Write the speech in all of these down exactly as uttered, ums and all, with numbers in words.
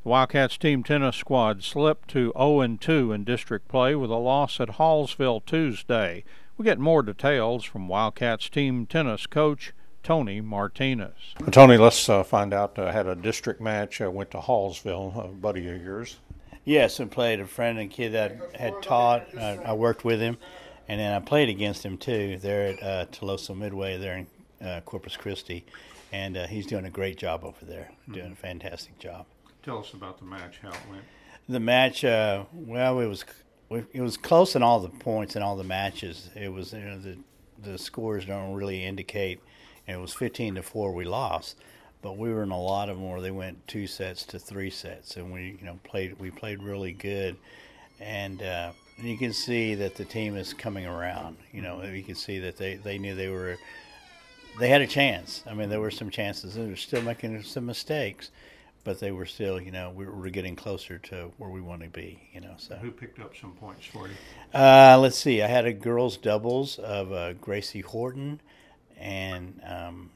The Wildcats team tennis squad slipped to oh and two in district play with a loss at Hallsville Tuesday. We get more details from Wildcats team tennis coach Tony Martinez. Tony, let's uh, find out. Uh, had a district match. Uh, went to Hallsville, a buddy of yours. Yes, I played a friend and kid that I had taught. I, I worked with him, and then I played against him too there at uh, Toloso Midway there in uh, Corpus Christi, and uh, he's doing a great job over there, mm-hmm. doing a fantastic job. Tell us about the match, how it went. The match, uh, well, it was it was close in all the points in all the matches. It was, you know, the the scores don't really indicate. It was fifteen to four we lost, but we were in a lot of them where they went two sets to three sets, and we you know played we played really good, and uh, you can see that the team is coming around. You know, you can see that they, they knew they were they had a chance. I mean, there were some chances. They were still making some mistakes. But they were still, you know, we were getting closer to where we want to be, you know. So who picked up some points for you? Uh, let's see. I had a girls' doubles of uh, Gracie Horton and um,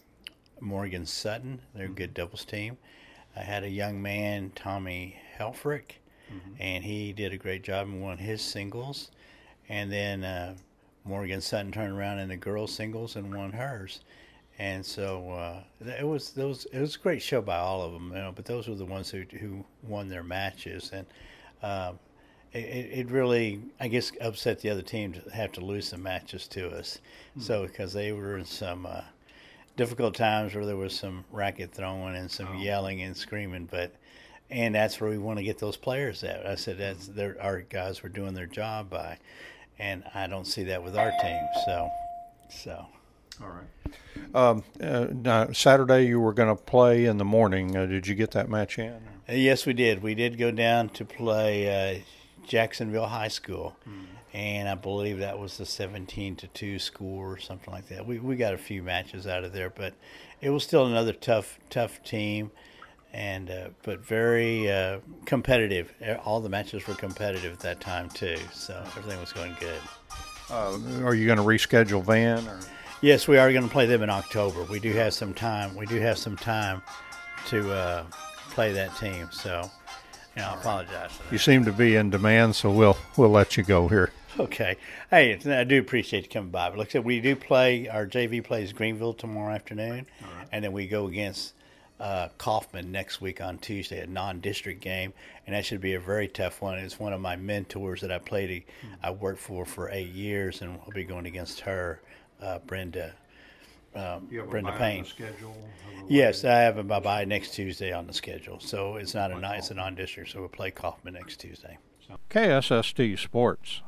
Morgan Sutton. They're a good doubles team. I had a young man, Tommy Helfrich, mm-hmm. and he did a great job and won his singles. And then uh, Morgan Sutton turned around in the girls' singles and won hers. And so uh, it was those. It was a great show by all of them, you know. But those were the ones who who won their matches, and uh, it, it really, I guess, upset the other team to have to lose some matches to us. Mm-hmm. So because they were in some uh, difficult times where there was some racket throwing and some oh. yelling and screaming, but and that's where we want to get those players at. I said that's their our guys were doing their job by, and I don't see that with our team. So, so. All right. Um, uh, now, Saturday you were going to play in the morning. Uh, did you get that match in? Uh, yes, we did. We did go down to play uh, Jacksonville High School, mm. and I believe that was the seventeen to two score or something like that. We we got a few matches out of there, but it was still another tough tough team, and uh, but very uh, competitive. All the matches were competitive at that time too, so everything was going good. Uh, are you going to reschedule Van? Or? Yes, we are going to play them in October. We do have some time. We do have some time to uh, play that team. So, you know, I apologize for that. You seem to be in demand, so we'll we'll let you go here. Okay. Hey, I do appreciate you coming by. But like I said, we do play. Our J V plays Greenville tomorrow afternoon, right. And then we go against uh, Kaufman next week on Tuesday, a non-district game, and that should be a very tough one. It's one of my mentors that I played. Mm-hmm. I worked for for eight years, and we'll be going against her. Uh, Brenda, um, you have Brenda a Payne. On the schedule? Yes, I have a bye next Tuesday on the schedule. So it's not a it's a non-district. So we'll play Kaufman next Tuesday. K S S T Sports.